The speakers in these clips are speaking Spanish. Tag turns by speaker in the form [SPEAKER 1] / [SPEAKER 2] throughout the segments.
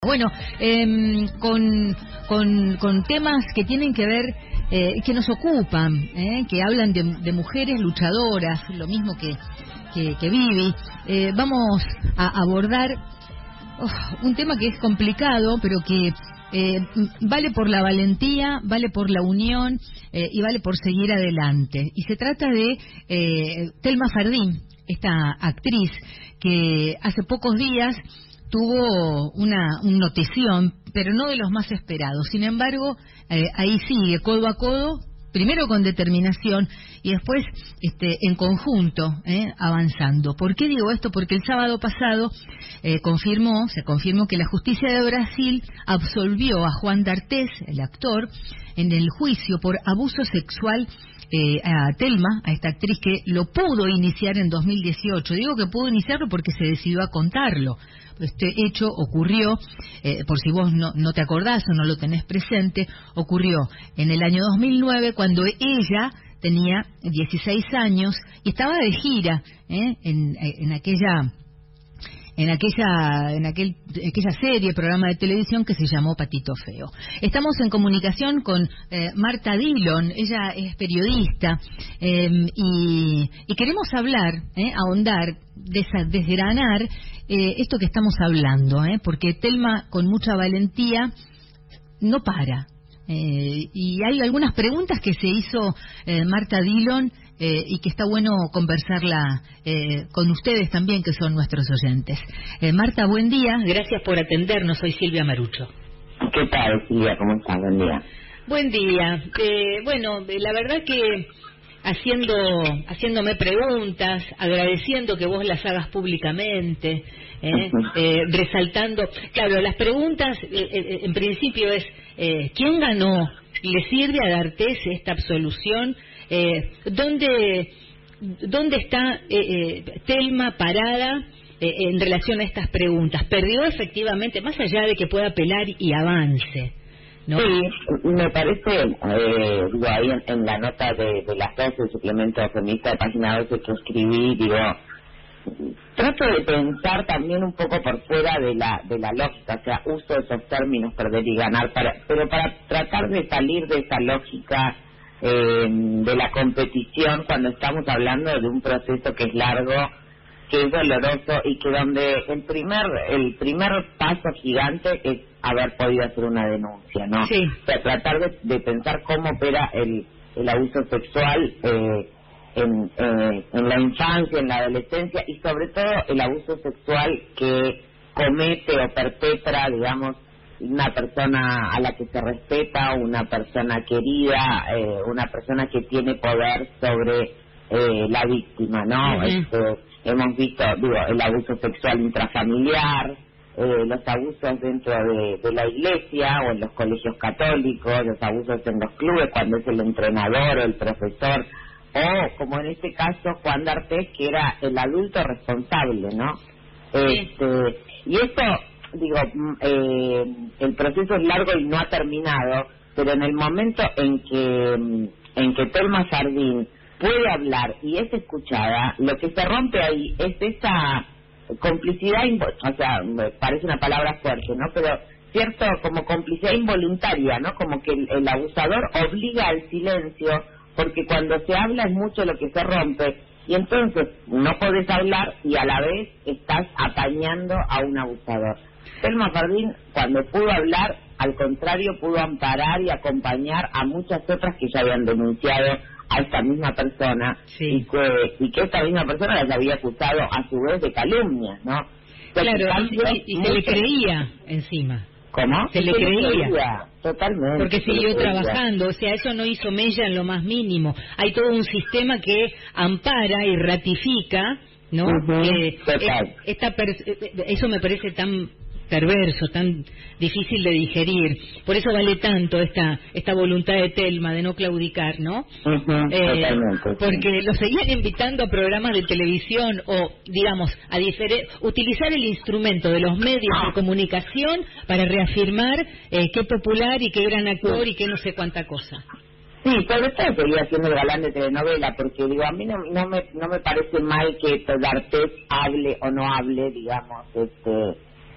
[SPEAKER 1] Bueno, con temas que tienen que ver, que nos ocupan, que hablan de mujeres luchadoras, lo mismo que Vivi, vamos a abordar un tema que es complicado, pero que vale por la valentía, vale por la unión y vale por seguir adelante. Y se trata de Thelma Fardín, esta actriz que hace pocos días tuvo un notición, pero no de los más esperados. Sin embargo, ahí sigue, codo a codo, primero con determinación y después en conjunto, avanzando. ¿Por qué digo esto? Porque el sábado pasado se confirmó que la justicia de Brasil absolvió a Juan D'Artés, el actor, en el juicio por abuso sexual a Thelma, a esta actriz que lo pudo iniciar en 2018. Digo que pudo iniciarlo porque se decidió a contarlo. Este hecho ocurrió, por si vos no te acordás o no lo tenés presente, ocurrió en el año 2009 cuando ella tenía 16 años y estaba de gira en aquella serie, programa de televisión que se llamó Patito Feo. Estamos en comunicación con Marta Dillon, ella es periodista, y queremos hablar, ahondar, desgranar esto que estamos hablando, porque Thelma con mucha valentía no para. Y hay algunas preguntas que se hizo Marta Dillon y que está bueno conversarla con ustedes también, que son nuestros oyentes. Marta, buen día, gracias por atendernos. Soy Silvia Marucho.
[SPEAKER 2] ¿Qué tal, Silvia? ¿Cómo estás? Buen día.
[SPEAKER 1] Buen día. Bueno, la verdad que haciéndome preguntas, agradeciendo que vos las hagas públicamente, resaltando, claro, las preguntas en principio es ¿quién ganó? ¿Le sirve a D'Artés esta absolución? ¿Dónde está Thelma parada en relación a estas preguntas? ¿Perdió efectivamente, más allá de que pueda apelar y avance, ¿no?
[SPEAKER 2] Sí, me parece, digo, ahí en la nota de las 12, el suplemento feminista de página 12 que escribí, digo, trato de pensar también un poco por fuera de la lógica, o sea, uso esos términos, perder y ganar, pero para tratar de salir de esa lógica de la competición cuando estamos hablando de un proceso que es largo, que es doloroso y que donde el primer paso gigante es haber podido hacer una denuncia, ¿no?
[SPEAKER 1] Sí.
[SPEAKER 2] O sea, tratar de pensar cómo opera el abuso sexual en la infancia, en la adolescencia y sobre todo el abuso sexual que comete o perpetra, digamos, una persona a la que se respeta, una persona querida, una persona que tiene poder sobre la víctima, ¿no?
[SPEAKER 1] Uh-huh.
[SPEAKER 2] Hemos visto, digo, el abuso sexual intrafamiliar, los abusos dentro de la iglesia o en los colegios católicos, los abusos en los clubes cuando es el entrenador o el profesor, o como en este caso Juan D'Artés, que era el adulto responsable, ¿no?
[SPEAKER 1] Sí.
[SPEAKER 2] Y esto, digo, el proceso es largo y no ha terminado, pero en el momento en que Thelma Fardín puede hablar y es escuchada, lo que se rompe ahí es esa complicidad, o sea, me parece una palabra fuerte, ¿no? Pero cierto, como complicidad involuntaria, ¿no? Como que el abusador obliga al silencio, porque cuando se habla es mucho lo que se rompe, y entonces no podés hablar y a la vez estás apañando a un abusador. Thelma Fardín, cuando pudo hablar, al contrario, pudo amparar y acompañar a muchas otras que ya habían denunciado a esta misma persona,
[SPEAKER 1] sí.
[SPEAKER 2] y que esta misma persona las había acusado a su vez de calumnias, ¿no?
[SPEAKER 1] Claro, y se le creía encima.
[SPEAKER 2] ¿Cómo?
[SPEAKER 1] Se le creía.
[SPEAKER 2] Totalmente.
[SPEAKER 1] Porque siguió trabajando, o sea, eso no hizo mella en lo más mínimo. Hay todo un sistema que ampara y ratifica, ¿no?
[SPEAKER 2] Total.
[SPEAKER 1] Eso me parece tan perverso, tan difícil de digerir. Por eso vale tanto esta voluntad de Thelma de no claudicar, ¿no?
[SPEAKER 2] Totalmente.
[SPEAKER 1] Porque lo seguían invitando a programas de televisión o, digamos, a utilizar el instrumento de los medios de comunicación para reafirmar qué popular y qué gran actor y qué no sé cuánta cosa.
[SPEAKER 2] Sí, sobre todo seguía siendo el galán de telenovela, porque digo, a mí no me parece mal que D'Artés hable o no hable, digamos,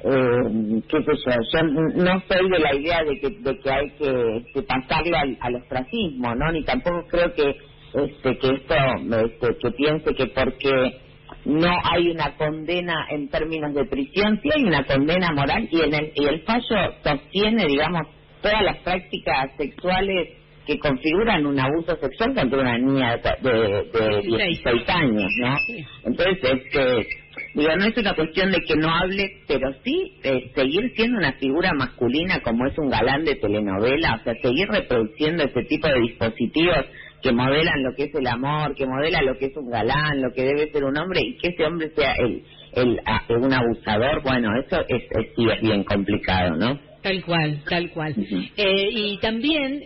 [SPEAKER 2] qué sé yo no soy de la idea de que hay que pasarlo al ostracismo, ¿no? Ni tampoco creo que esto que piense que porque no hay una condena en términos de prisión, sí hay una condena moral, y el fallo sostiene, digamos, todas las prácticas sexuales que configuran un abuso sexual contra una niña de 16 años, ¿no? Entonces, digo, no es una cuestión de que no hable, pero sí seguir siendo una figura masculina como es un galán de telenovela, o sea, seguir reproduciendo ese tipo de dispositivos que modelan lo que es el amor, que modelan lo que es un galán, lo que debe ser un hombre, y que ese hombre sea un abusador. Bueno, eso sí es bien complicado, ¿no?
[SPEAKER 1] Tal cual, tal cual. Y también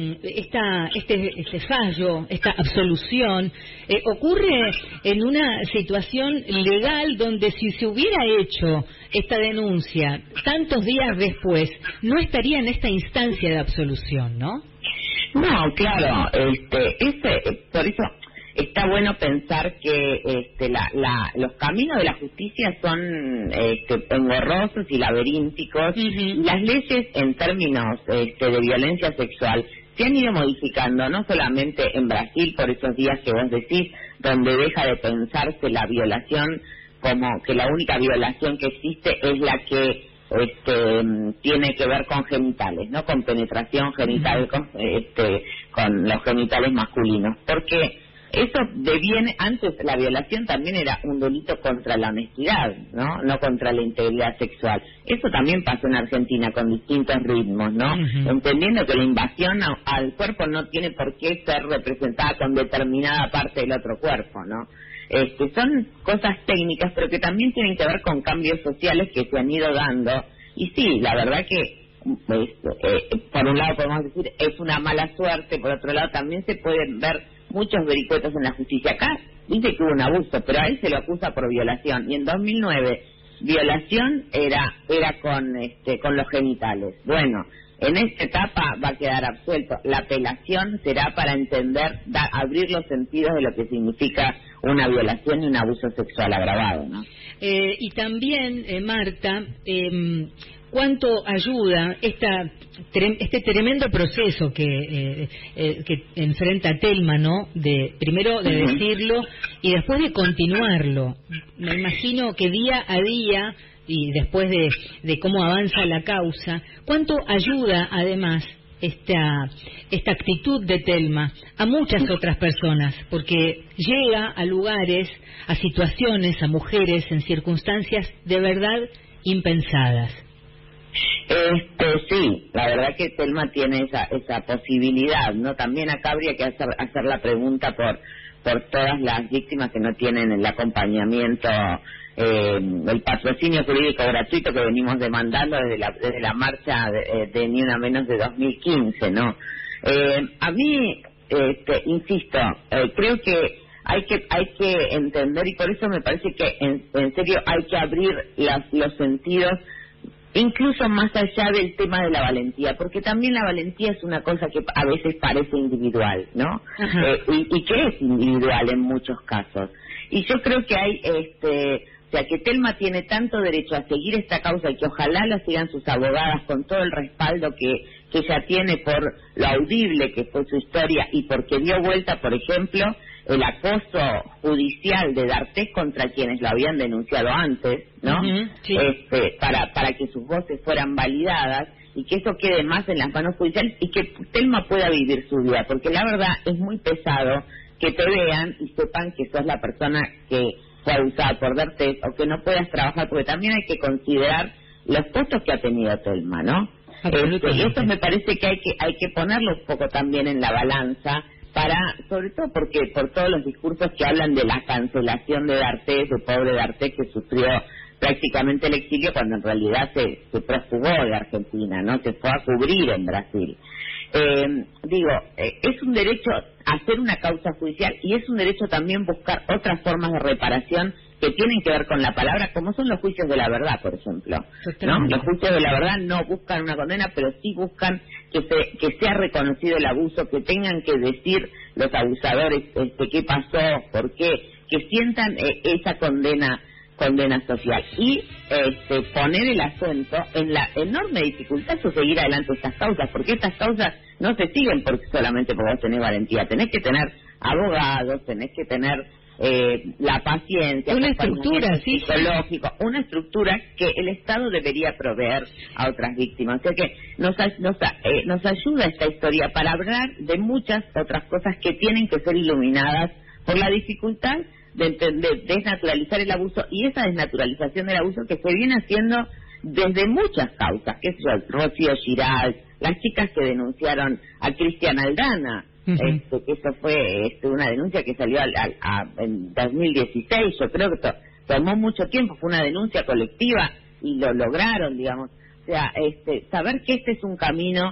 [SPEAKER 1] este fallo, esta absolución, ocurre en una situación legal donde si se hubiera hecho esta denuncia tantos días después, no estaría en esta instancia de absolución, ¿no?
[SPEAKER 2] No, claro, por eso está bueno pensar que los caminos de la justicia son engorrosos y laberínticos, y las leyes en términos de violencia sexual se han ido modificando, no solamente en Brasil por esos días que vos decís, donde deja de pensarse la violación como que la única violación que existe es la que tiene que ver con genitales, ¿no? Con penetración genital, con los genitales masculinos, porque eso deviene, antes la violación también era un delito contra la honestidad, no contra la integridad sexual. Eso también pasó en Argentina con distintos ritmos, ¿no? Entendiendo que la invasión al cuerpo no tiene por qué ser representada con determinada parte del otro cuerpo, ¿no? Son cosas técnicas, pero que también tienen que ver con cambios sociales que se han ido dando. Y sí, la verdad que por un lado podemos decir es una mala suerte, por otro lado también se pueden ver muchos vericuetos en la justicia. Acá dice que hubo un abuso, pero a él se lo acusa por violación, y en 2009 violación era con los genitales. Bueno, en esta etapa va a quedar absuelto. La apelación será para entender, abrir los sentidos de lo que significa una violación y un abuso sexual agravado, ¿no?
[SPEAKER 1] Y también, Marta, ¿cuánto ayuda este tremendo proceso que enfrenta Telma, ¿no? Primero de decirlo y después de continuarlo. Me imagino que día a día y después de cómo avanza la causa, ¿cuánto ayuda además esta actitud de Telma a muchas otras personas? Porque llega a lugares, a situaciones, a mujeres en circunstancias de verdad impensadas.
[SPEAKER 2] Sí, la verdad que Telma tiene esa posibilidad, ¿no? También acá habría que hacer la pregunta por todas las víctimas que no tienen el acompañamiento, el patrocinio jurídico gratuito que venimos demandando desde la marcha de Ni Una Menos de 2015, ¿no? A mí, insisto, creo que hay que entender, y por eso me parece que en serio hay que abrir los sentidos, incluso más allá del tema de la valentía, porque también la valentía es una cosa que a veces parece individual, ¿no? Y que es individual en muchos casos. Y yo creo que hay, o sea, que Telma tiene tanto derecho a seguir esta causa, y que ojalá la sigan sus abogadas con todo el respaldo que ella tiene por lo audible que fue su historia, y porque dio vuelta, por ejemplo, el acoso judicial de D'Artés contra quienes lo habían denunciado antes, ¿no? Sí. Para que sus voces fueran validadas, y que eso quede más en las manos judiciales, y que Telma pueda vivir su vida, porque la verdad es muy pesado que te vean y sepan que sos la persona que fue abusada por D'Artés, o que no puedas trabajar, porque también hay que considerar los costos que ha tenido Telma, ¿no? Y eso me parece que hay que ponerlo un poco también en la balanza, sobre todo porque por todos los discursos que hablan de la cancelación de D'Artés, de pobre D'Artés que sufrió prácticamente el exilio, cuando en realidad se prófugó de Argentina, ¿no? Se fue a cubrir en Brasil. Es un derecho hacer una causa judicial, y es un derecho también buscar otras formas de reparación que tienen que ver con la palabra, como son los juicios de la verdad, por ejemplo, ¿no? Los juicios de la verdad no buscan una condena, pero sí buscan que sea reconocido el abuso, que tengan que decir los abusadores qué pasó, por qué, que sientan esa condena condena social y poner el acento en la enorme dificultad de seguir adelante estas causas, porque estas causas no se siguen solamente porque vos tenés valentía, tenés que tener abogados, tenés que tener la paciencia,
[SPEAKER 1] una estructura
[SPEAKER 2] psicológico, una estructura que el Estado debería proveer a otras víctimas. O sea que nos ayuda esta historia para hablar de muchas otras cosas que tienen que ser iluminadas por la dificultad de desnaturalizar el abuso, y esa desnaturalización del abuso que se viene haciendo desde muchas causas, que es Rocío Giral, las chicas que denunciaron a Cristian Aldana, que eso fue una denuncia que salió en 2016, yo creo que tomó mucho tiempo, fue una denuncia colectiva y lo lograron, digamos. O sea, saber que este es un camino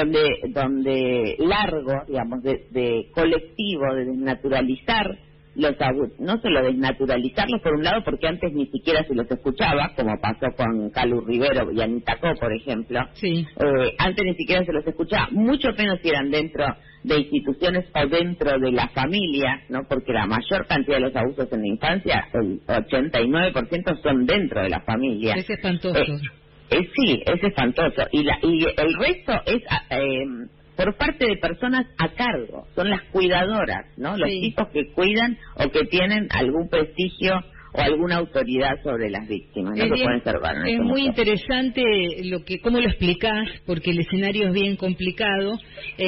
[SPEAKER 2] donde largo, digamos, de colectivo, de desnaturalizar los abusos, no solo desnaturalizarlos por un lado, porque antes ni siquiera se los escuchaba, como pasó con Calu Rivero y Anita Co, por ejemplo.
[SPEAKER 1] Sí.
[SPEAKER 2] Antes ni siquiera se los escuchaba, mucho menos si eran dentro de instituciones o dentro de la familia, ¿no? Porque la mayor cantidad de los abusos en la infancia, el 89% son dentro de la familia.
[SPEAKER 1] Es espantoso.
[SPEAKER 2] Sí, es espantoso. Y el resto es por parte de personas a cargo, son las cuidadoras, ¿no? Los tipos que cuidan o que tienen algún prestigio o alguna autoridad sobre las víctimas, no se pueden ser varones.
[SPEAKER 1] Es muy interesante cómo lo explicás, porque el escenario es bien complicado,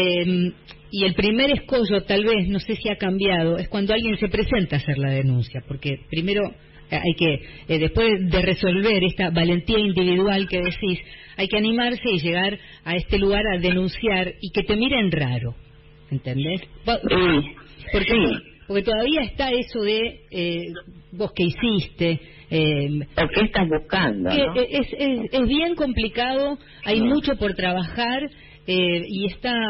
[SPEAKER 1] y el primer escollo, tal vez, no sé si ha cambiado, es cuando alguien se presenta a hacer la denuncia, porque primero hay que, después de resolver esta valentía individual que decís, hay que animarse y llegar a este lugar a denunciar y que te miren raro, ¿entendés? Porque todavía está eso de vos qué hiciste,
[SPEAKER 2] o qué estás buscando, ¿no?
[SPEAKER 1] Es bien complicado, hay mucho por trabajar, y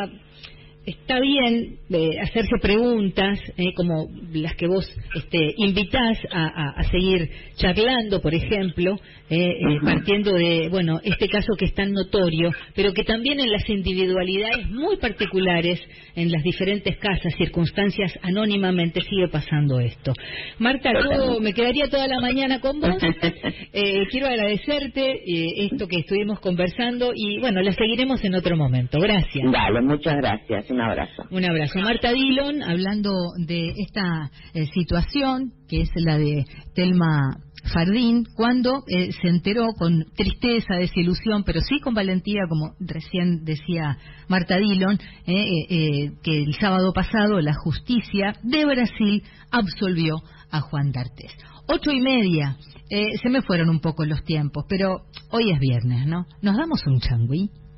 [SPEAKER 1] está bien hacerse preguntas como las que vos invitás a seguir charlando, por ejemplo, partiendo de, este caso que es tan notorio, pero que también en las individualidades muy particulares, en las diferentes casas, circunstancias, anónimamente sigue pasando esto. Marta, yo me quedaría toda la mañana con vos. Quiero agradecerte esto que estuvimos conversando y, la seguiremos en otro momento. Gracias.
[SPEAKER 2] Dale, muchas gracias. Un abrazo.
[SPEAKER 1] Un abrazo. Marta Dillon, hablando de esta situación, que es la de Telma Fardín, cuando se enteró con tristeza, desilusión, pero sí con valentía, como recién decía Marta Dillon, que el sábado pasado la justicia de Brasil absolvió a Juan D'Artés. 8:30, se me fueron un poco los tiempos, pero hoy es viernes, ¿no? ¿Nos damos un changüí?